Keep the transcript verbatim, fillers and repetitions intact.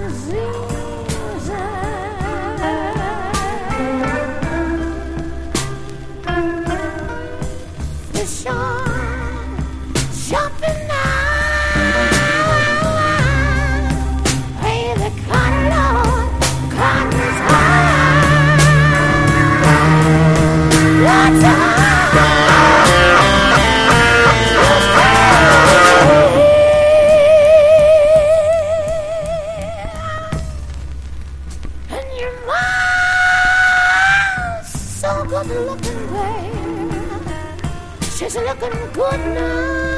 Jumping now, hey, the cotton, Lord, cotton's high. What's and your mom's so good looking, babe. She's looking good now.